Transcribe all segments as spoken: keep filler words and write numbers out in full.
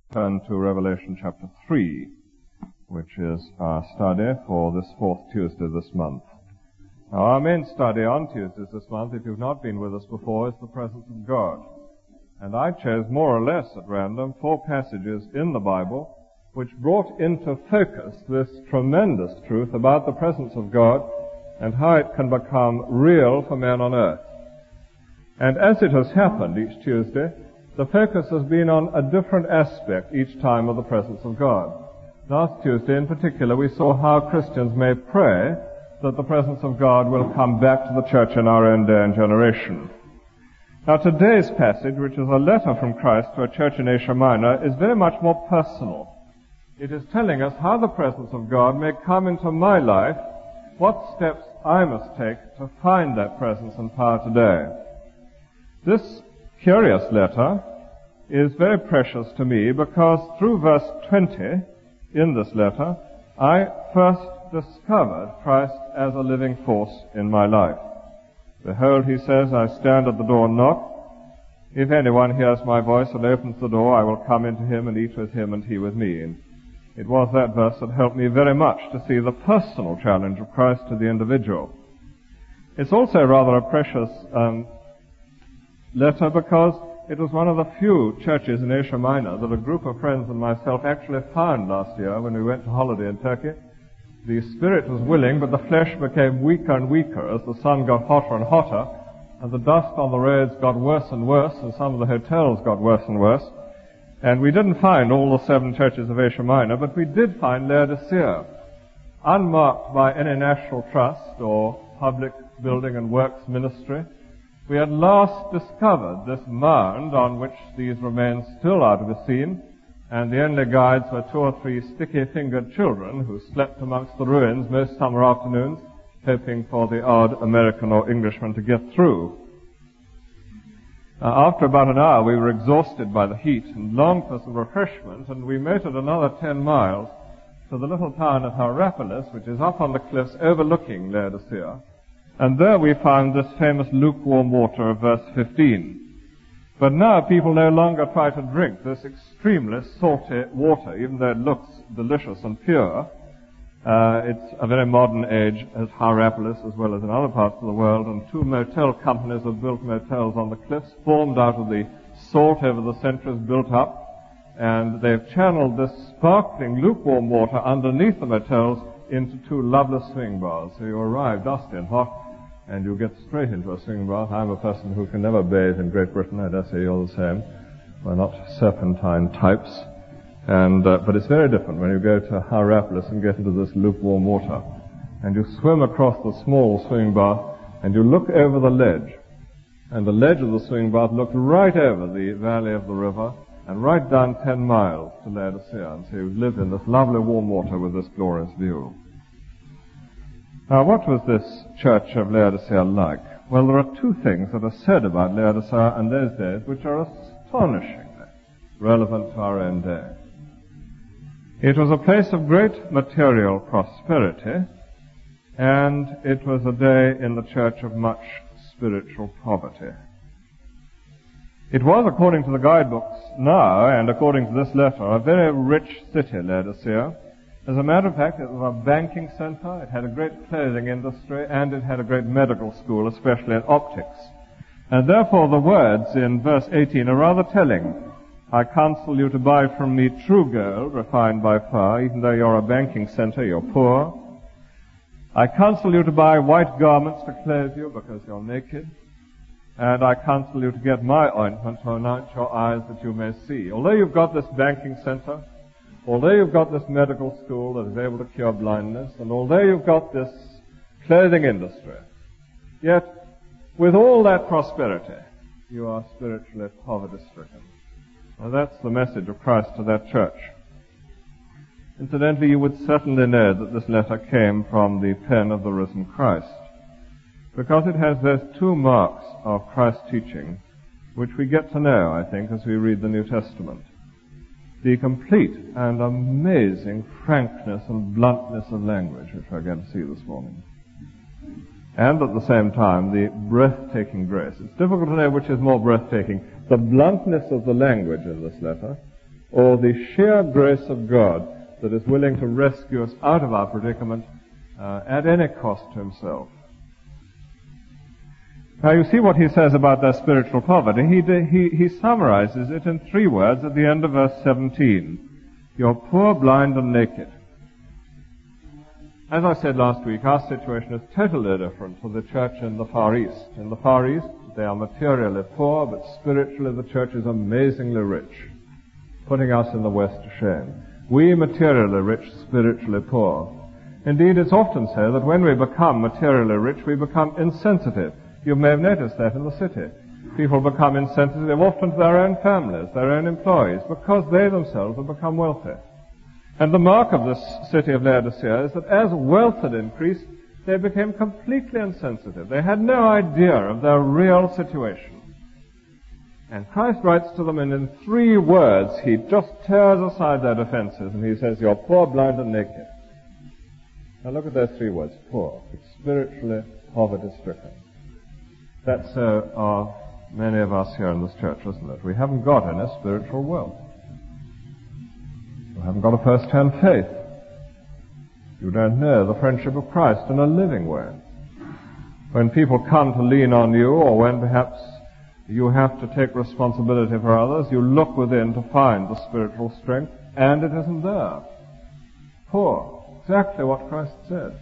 Turn to Revelation chapter three, which is our study for this fourth Tuesday this month. Now, our main study on Tuesdays this month, if you've not been with us before, is the presence of God. And I chose more or less at random four passages in the Bible which brought into focus this tremendous truth about the presence of God and how it can become real for man on earth. And as it has happened each Tuesday, the focus has been on a different aspect each time of the presence of God. Last Tuesday in particular we saw how Christians may pray that the presence of God will come back to the church in our own day and generation. Now today's passage, which is a letter from Christ to a church in Asia Minor, is very much more personal. It is telling us how the presence of God may come into my life, what steps I must take to find that presence and power today. This curious letter is very precious to me because through verse twenty in this letter, I first discovered Christ as a living force in my life. Behold, he says, I stand at the door and knock. If anyone hears my voice and opens the door, I will come into him and eat with him and he with me. And it was that verse that helped me very much to see the personal challenge of Christ to the individual. It's also rather a precious um, letter because it was one of the few churches in Asia Minor that a group of friends and myself actually found last year when we went to holiday in Turkey. The spirit was willing, but the flesh became weaker and weaker as the sun got hotter and hotter, and the dust on the roads got worse and worse, and some of the hotels got worse and worse. And we didn't find all the seven churches of Asia Minor, but we did find Laodicea, unmarked by any national trust or public building and works ministry. We at last discovered this mound on which these remains still are to be seen, and the only guides were two or three sticky-fingered children who slept amongst the ruins most summer afternoons, hoping for the odd American or Englishman to get through. Uh, after about an hour, we were exhausted by the heat and longed for some refreshment, and we motored another ten miles to the little town of Hierapolis, which is up on the cliffs overlooking Laodicea. And there we found this famous lukewarm water of verse fifteen. But now people no longer try to drink this extremely salty water, even though it looks delicious and pure. Uh, it's a very modern age at Hierapolis as well as in other parts of the world, and two motel companies have built motels on the cliffs, formed out of the salt over the centuries built up, and they've channeled this sparkling lukewarm water underneath the motels into two lovely swing bars. So you arrive dusty and hot, and you get straight into a swing bath. I'm a person who can never bathe in Great Britain. I dare say you're the same. We're not serpentine types. And, uh, but it's very different when you go to Hierapolis and get into this lukewarm water. And you swim across the small swing bath, and you look over the ledge. And the ledge of the swing bath looked right over the valley of the river, and right down ten miles to Laodicea. And so you lived in this lovely warm water with this glorious view. Now, what was this church of Laodicea like? Well, there are two things that are said about Laodicea in those days which are astonishingly relevant to our own day. It was a place of great material prosperity, and it was a day in the church of much spiritual poverty. It was, according to the guidebooks now, and according to this letter, a very rich city, Laodicea. As a matter of fact, it was a banking center, it had a great clothing industry, and it had a great medical school, especially in optics. And therefore the words in verse eighteen are rather telling. I counsel you to buy from me true gold, refined by fire, even though you're a banking center, you're poor. I counsel you to buy white garments to clothe you, because you're naked. And I counsel you to get my ointment to anoint your eyes that you may see. Although you've got this banking center, although you've got this medical school that is able to cure blindness, and although you've got this clothing industry, yet with all that prosperity, you are spiritually poverty-stricken. Now that's the message of Christ to that church. Incidentally, you would certainly know that this letter came from the pen of the risen Christ, because it has those two marks of Christ's teaching, which we get to know, I think, as we read the New Testament. The complete and amazing frankness and bluntness of language, which we're going to see this morning. And at the same time, the breathtaking grace. It's difficult to know which is more breathtaking, the bluntness of the language in this letter, or the sheer grace of God that is willing to rescue us out of our predicament uh, at any cost to himself. Now you see what he says about their spiritual poverty. He, he, he summarizes it in three words at the end of verse seventeen. You're poor, blind, and naked. As I said last week, our situation is totally different to the church in the Far East. In the Far East, they are materially poor, but spiritually the church is amazingly rich, putting us in the West to shame. We materially rich, spiritually poor. Indeed, it's often so that when we become materially rich, we become insensitive. You may have noticed that in the city. People become insensitive often to their own families, their own employees, because they themselves have become wealthy. And the mark of this city of Laodicea is that as wealth had increased, they became completely insensitive. They had no idea of their real situation. And Christ writes to them, and in three words, he just tears aside their defenses, and he says, you're poor, blind, and naked. Now look at those three words, poor. It's spiritually poverty-stricken. That's so are many of us here in this church, isn't it? We haven't got any spiritual wealth. You haven't got a first-hand faith. You don't know the friendship of Christ in a living way. When people come to lean on you, or when perhaps you have to take responsibility for others, you look within to find the spiritual strength, and it isn't there. Poor. Exactly what Christ said.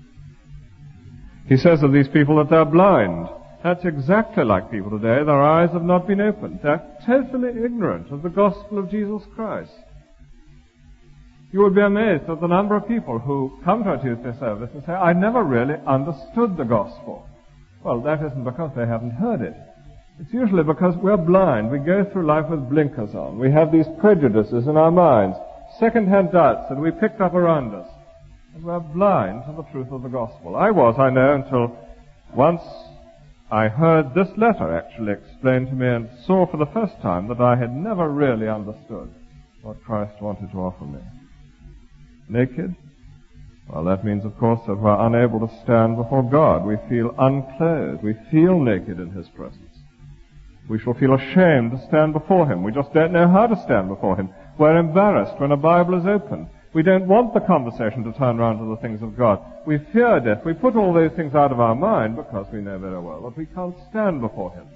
He says of these people that they're blind. That's exactly like people today. Their eyes have not been opened. They're totally ignorant of the gospel of Jesus Christ. You would be amazed at the number of people who come to a Tuesday service and say, I never really understood the gospel. Well, that isn't because they haven't heard it. It's usually because we're blind. We go through life with blinkers on. We have these prejudices in our minds, second-hand doubts that we picked up around us. And we're blind to the truth of the gospel. I was, I know, until once I heard this letter actually explained to me and saw for the first time that I had never really understood what Christ wanted to offer me. Naked? Well, that means, of course, that we're unable to stand before God. We feel unclothed. We feel naked in his presence. We shall feel ashamed to stand before him. We just don't know how to stand before him. We're embarrassed when a Bible is open. We don't want the conversation to turn around to the things of God. We fear death. We put all those things out of our mind because we know very well that we can't stand before him.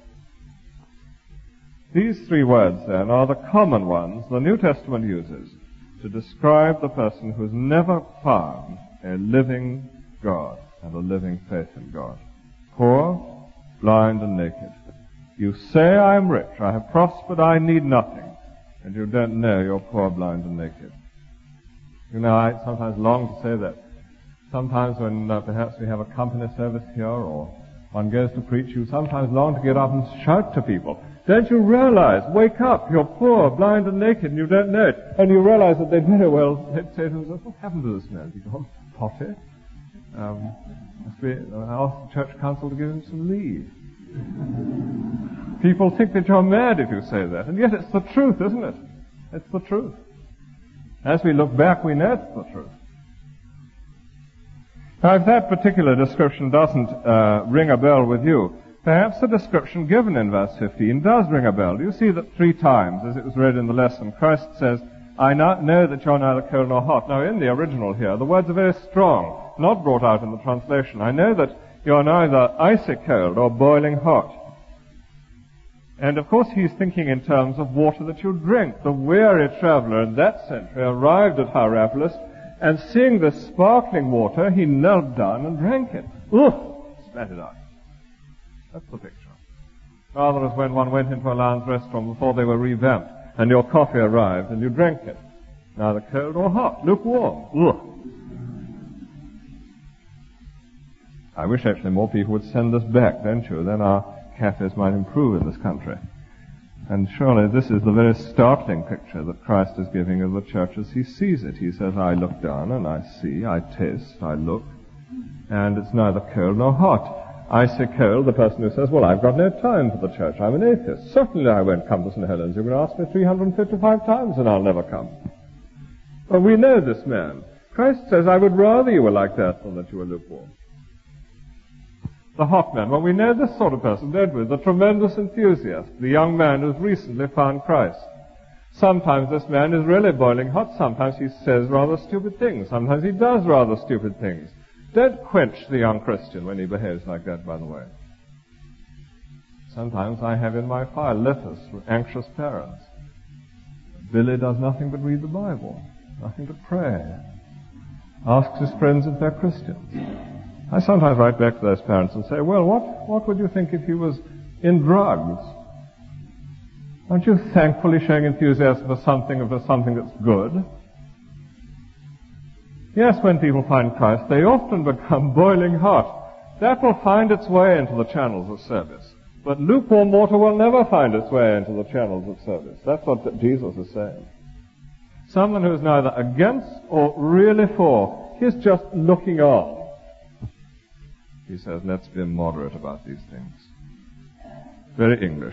These three words, then, are the common ones the New Testament uses to describe the person who's never found a living God and a living faith in God. Poor, blind, and naked. You say, I am rich, I have prospered, I need nothing, and you don't know you're poor, blind, and naked. You know, I sometimes long to say that. Sometimes when uh, perhaps we have a company service here or one goes to preach, you sometimes long to get up and shout to people. Don't you realize, wake up, you're poor, blind and naked and you don't know it. And you realize that they very well, they'd say to themselves, what happened to this man? He gone potty? Um, must be, I asked the church council to give him some leave. People think that you're mad if you say that. And yet it's the truth, isn't it? It's the truth. As we look back, we know it's the truth. Now, if that particular description doesn't uh, ring a bell with you, perhaps the description given in verse fifteen does ring a bell. You see that three times, as it was read in the lesson, Christ says, I not know that you're neither cold nor hot. Now, in the original here, the words are very strong, not brought out in the translation. I know that you're neither icy cold or boiling hot. And of course he's thinking in terms of water that you drink. The weary traveler in that century arrived at Hierapolis, and seeing this sparkling water, he knelt down and drank it. Ugh! Spat it out. That's the picture. Rather as when one went into a lounge restaurant before they were revamped, and your coffee arrived, and you drank it. Neither cold or hot, lukewarm. Ugh! I wish actually more people would send this back, don't you? Then our cafes might improve in this country. And surely this is the very startling picture that Christ is giving of the church as he sees it. He says, I look down and I see, I taste, I look, and it's neither cold nor hot. Icy cold, the person who says, well, I've got no time for the church, I'm an atheist. Certainly I won't come to Saint Helens. You're going to ask me three hundred fifty-five times and I'll never come. Well, we know this man. Christ says, I would rather you were like that than that you were lukewarm. The hot man. Well, we know this sort of person, don't we? The tremendous enthusiast, the young man who's recently found Christ. Sometimes this man is really boiling hot. Sometimes he says rather stupid things. Sometimes he does rather stupid things. Don't quench the young Christian when he behaves like that, by the way. Sometimes I have in my file letters from anxious parents. Billy does nothing but read the Bible, nothing but pray. Asks his friends if they're Christians. I sometimes write back to those parents and say, well, what, what would you think if he was in drugs? Aren't you thankfully showing enthusiasm for something or for something that's good? Yes, when people find Christ, they often become boiling hot. That will find its way into the channels of service. But lukewarm water will never find its way into the channels of service. That's what Jesus is saying. Someone who is neither against or really for, he's just looking on. He says, let's be moderate about these things. Very English.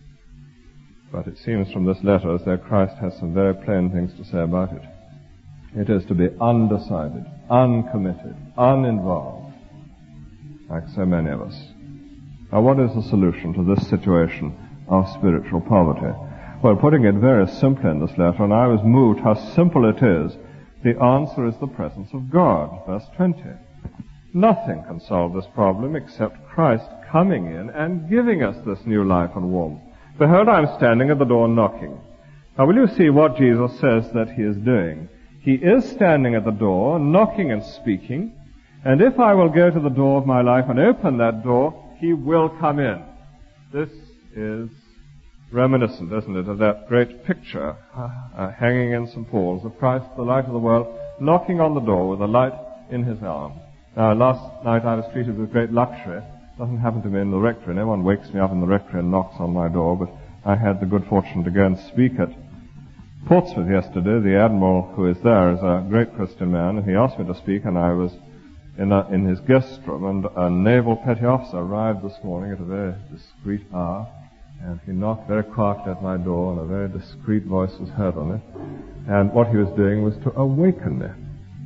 But it seems from this letter as though Christ has some very plain things to say about it. It is to be undecided, uncommitted, uninvolved, like so many of us. Now, what is the solution to this situation of spiritual poverty? Well, putting it very simply in this letter, and I was moved how simple it is, the answer is the presence of God. Verse twenty. Nothing can solve this problem except Christ coming in and giving us this new life and warmth. Behold, I am standing at the door knocking. Now, will you see what Jesus says that he is doing? He is standing at the door, knocking and speaking, and if I will go to the door of my life and open that door, he will come in. This is reminiscent, isn't it, of that great picture uh, hanging in Saint Paul's of Christ, the light of the world, knocking on the door with a light in his arm. Now, last night I was treated with great luxury. It doesn't happen to me in the rectory. No one wakes me up in the rectory and knocks on my door, but I had the good fortune to go and speak at Portsmouth yesterday. The Admiral who is there is a great Christian man, and he asked me to speak, and I was in, a, in his guest room, and a naval petty officer arrived this morning at a very discreet hour, and he knocked very quietly at my door, and a very discreet voice was heard on it, and what he was doing was to awaken me.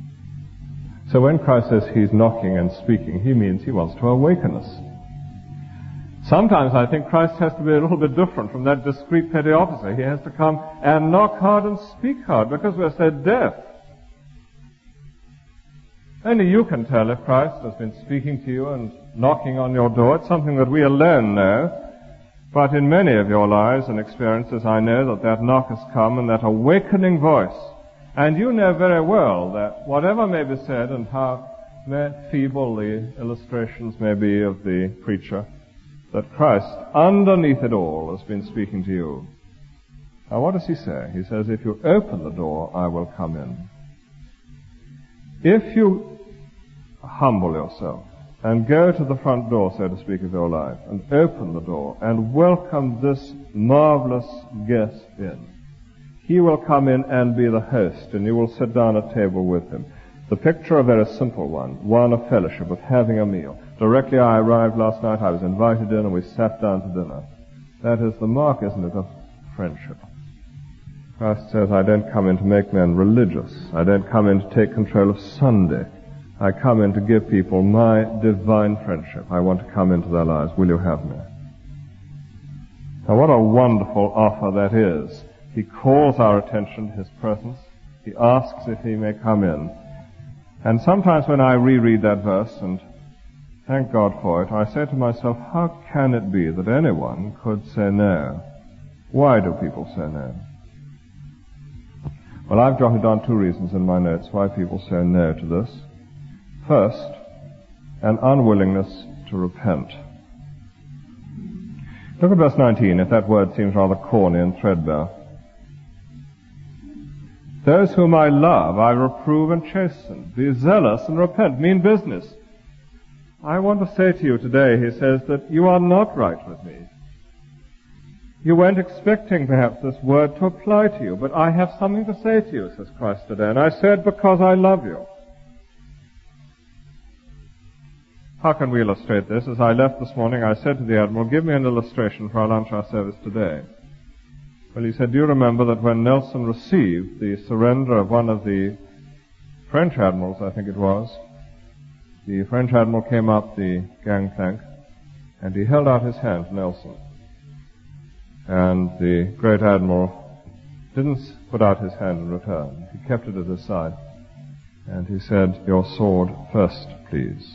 So when Christ says he's knocking and speaking, he means he wants to awaken us. Sometimes I think Christ has to be a little bit different from that discreet petty officer. He has to come and knock hard and speak hard because we're so deaf. Only you can tell if Christ has been speaking to you and knocking on your door. It's something that we alone know. But in many of your lives and experiences, I know that that knock has come and that awakening voice. And you know very well that whatever may be said and how feeble the illustrations may be of the preacher, that Christ, underneath it all, has been speaking to you. Now, what does he say? He says, if you open the door, I will come in. If you humble yourself and go to the front door, so to speak, of your life, and open the door and welcome this marvelous guest in, he will come in and be the host, and you will sit down at table with him. The picture, a very simple one, one of fellowship, of having a meal. Directly I arrived last night, I was invited in, and we sat down to dinner. That is the mark, isn't it, of friendship. Christ says, I don't come in to make men religious. I don't come in to take control of Sunday. I come in to give people my divine friendship. I want to come into their lives. Will you have me? Now, what a wonderful offer that is. He calls our attention to his presence. He asks if he may come in. And sometimes when I reread that verse, and thank God for it, I say to myself, how can it be that anyone could say no? Why do people say no? Well, I've jotted down two reasons in my notes why people say no to this. First, an unwillingness to repent. Look at verse nineteen, if that word seems rather corny and threadbare. Those whom I love, I reprove and chasten. Be zealous and repent. Mean business. I want to say to you today, he says, that you are not right with me. You weren't expecting perhaps this word to apply to you, but I have something to say to you, says Christ today, and I say it because I love you. How can we illustrate this? As I left this morning, I said to the Admiral, give me an illustration for our lunch hour service today. Well, he said, do you remember that when Nelson received the surrender of one of the French admirals, I think it was, the French admiral came up the gangplank and he held out his hand to Nelson. And the great admiral didn't put out his hand in return. He kept it at his side. And he said, "Your sword first, please."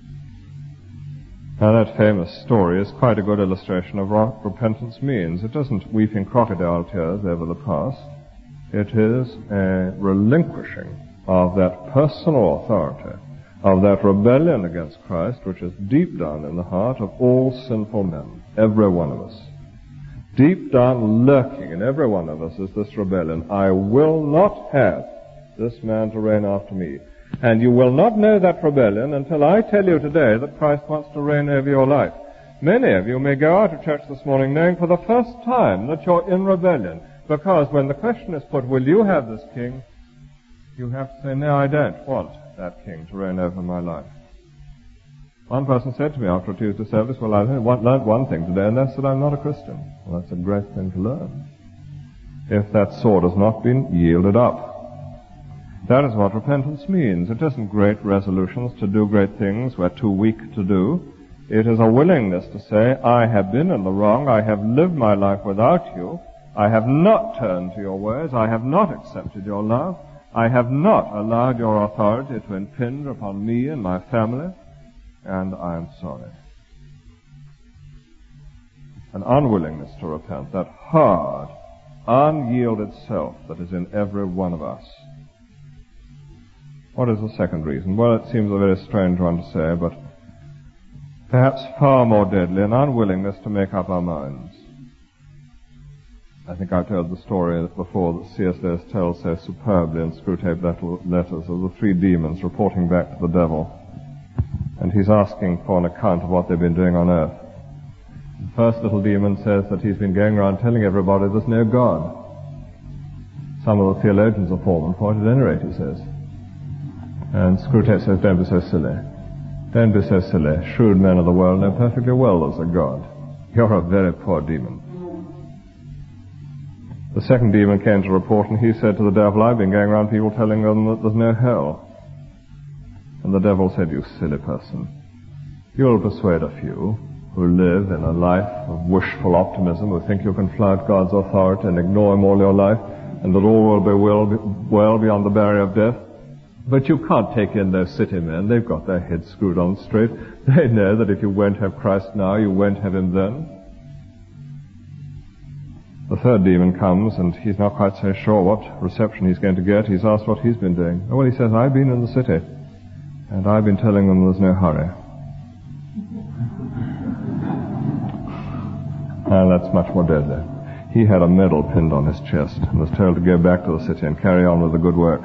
Now that famous story is quite a good illustration of what repentance means. It isn't weeping crocodile tears over the past. It is a relinquishing of that personal authority, of that rebellion against Christ, which is deep down in the heart of all sinful men, every one of us. Deep down, lurking in every one of us, is this rebellion. I will not have this man to reign after me. And you will not know that rebellion until I tell you today that Christ wants to reign over your life. Many of you may go out of church this morning knowing for the first time that you're in rebellion, because when the question is put, will you have this king? You have to say, no, I don't want that king to reign over my life. One person said to me after a Tuesday service, well, I've only learned one thing today, and that's that I'm not a Christian. Well, that's a great thing to learn, if that sword has not been yielded up. That is what repentance means. It isn't great resolutions to do great things we're too weak to do. It is a willingness to say, I have been in the wrong, I have lived my life without you, I have not turned to your ways, I have not accepted your love, I have not allowed your authority to impinge upon me and my family, and I am sorry. An unwillingness to repent, that hard, unyielded self that is in every one of us. What is the second reason? Well, it seems a very strange one to say, but perhaps far more deadly, an unwillingness to make up our minds. I think I've told the story before that C S Lewis tells so superbly in Screwtape Letters of the three demons reporting back to the devil. And he's asking for an account of what they've been doing on earth. The first little demon says that he's been going around telling everybody there's no God. Some of the theologians are fallen for it, at any rate, he says. And Screwtape says, don't be so silly. Don't be so silly. Shrewd men of the world know perfectly well there's a God. You're a very poor demon. The second demon came to report, and he said to the devil, I've been going around people telling them that there's no hell. And the devil said, you silly person. You'll persuade a few who live in a life of wishful optimism, who think you can flout God's authority and ignore him all your life, and that all will be well, well beyond the barrier of death. But you can't take in those city men. They've got their heads screwed on straight. They know that if you won't have Christ now, you won't have him then. The third demon comes, and he's not quite so sure what reception he's going to get. He's asked what he's been doing. Oh, well, he says, I've been in the city, and I've been telling them there's no hurry. And that's much more deadly. He had a medal pinned on his chest and was told to go back to the city and carry on with the good work.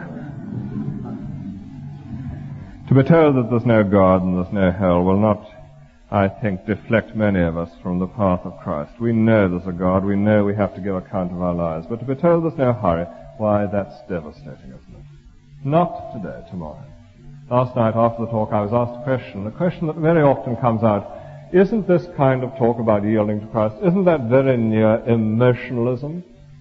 To be told that there's no God and there's no hell will not, I think, deflect many of us from the path of Christ. We know there's a God. We know we have to give account of our lives. But to be told there's no hurry, why, that's devastating, isn't it? Not today, tomorrow. Last night after the talk I was asked a question, a question that very often comes out, isn't this kind of talk about yielding to Christ, isn't that very near emotionalism?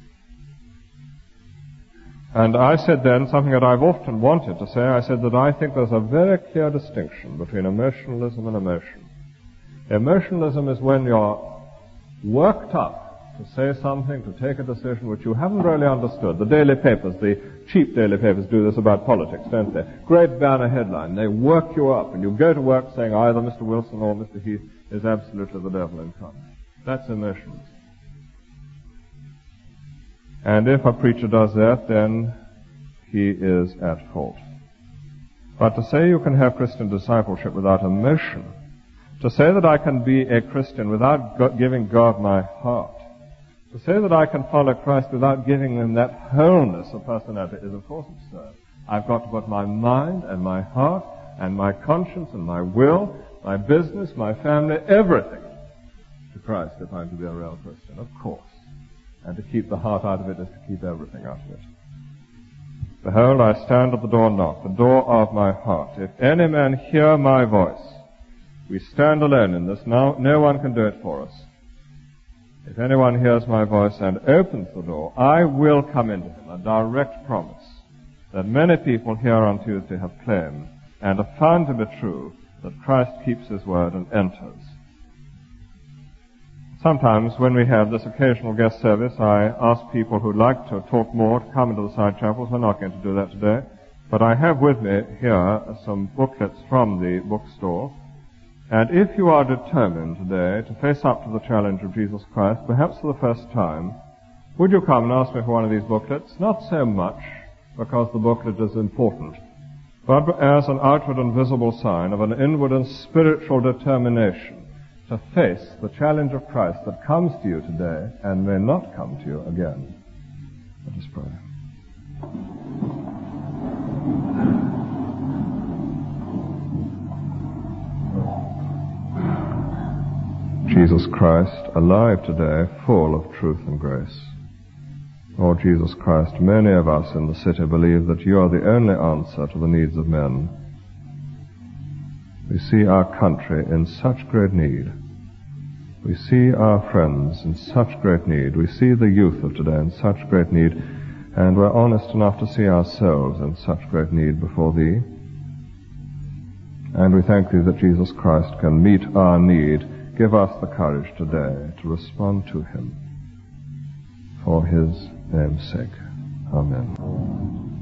And I said then something that I've often wanted to say. I said that I think there's a very clear distinction between emotionalism and emotion. Emotionalism is when you're worked up to say something, to take a decision which you haven't really understood. The daily papers, the cheap daily papers do this about politics, don't they? Great banner headline. They work you up, and you go to work saying either Mister Wilson or Mister Heath is absolutely the devil incarnate. That's emotionalism. And if a preacher does that, then he is at fault. But to say you can have Christian discipleship without emotion, to say that I can be a Christian without God, giving God my heart, to say that I can follow Christ without giving him that wholeness of personality is of course absurd. I've got to put my mind and my heart and my conscience and my will, my business, my family, everything to Christ if I'm to be a real Christian, of course. And to keep the heart out of it is to keep everything out of it. Behold, I stand at the door and knock, the door of my heart. If any man hear my voice, we stand alone in this. Now, no one can do it for us. If anyone hears my voice and opens the door, I will come into him. A direct promise that many people here on Tuesday have claimed and have found to be true, that Christ keeps his word and enters. Sometimes when we have this occasional guest service, I ask people who'd like to talk more to come into the side chapels. We're not going to do that today. But I have with me here some booklets from the bookstore. And if you are determined today to face up to the challenge of Jesus Christ, perhaps for the first time, would you come and ask me for one of these booklets? Not so much because the booklet is important, but as an outward and visible sign of an inward and spiritual determination to face the challenge of Christ that comes to you today and may not come to you again. Let us pray. Jesus Christ, alive today, full of truth and grace. Lord Jesus Christ, many of us in the city believe that you are the only answer to the needs of men. We see our country in such great need. We see our friends in such great need. We see the youth of today in such great need. And we're honest enough to see ourselves in such great need before Thee. And we thank Thee that Jesus Christ can meet our need. Give us the courage today to respond to Him for His name's sake. Amen.